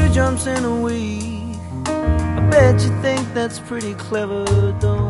jumps in a week. I bet you think that's pretty clever, don't